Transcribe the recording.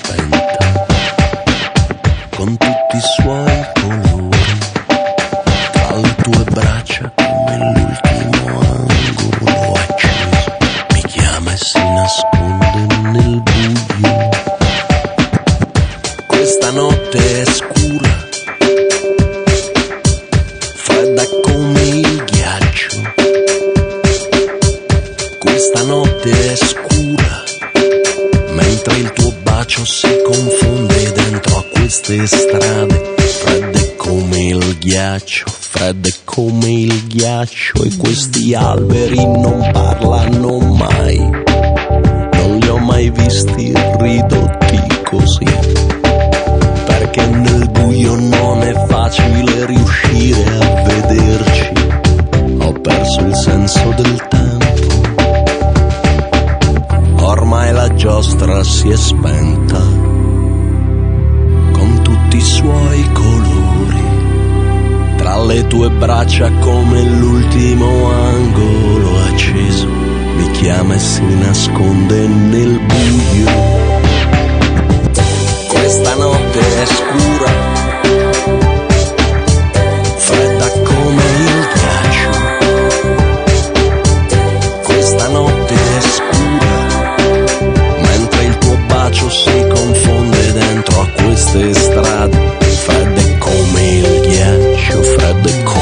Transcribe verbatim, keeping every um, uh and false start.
spenta, con tutti i suoi colori, tra le tue braccia come l'ultimo angolo acceso, mi chiama e si nasconde nel buio. Questa notte è scura, fredda come il ghiaccio. Questa notte è scura, mentre il tuo bacio si confonde dentro a queste strade, fredde come il ghiaccio, fredde come il ghiaccio. E questi alberi non parlano mai, non li ho mai visti ridotti così, perché nel buio non è facile riuscire a vederci. Ho perso il senso del tempo, ormai la giostra si è spenta, con tutti i suoi colori, tra le tue braccia come l'ultimo angolo acceso, mi chiama e si nasconde nel buio. Questa notte è scura, fredda come il ghiaccio. Questa notte è scura, mentre il tuo bacio si confonde dentro a queste strade, fredde come il ghiaccio, fredde come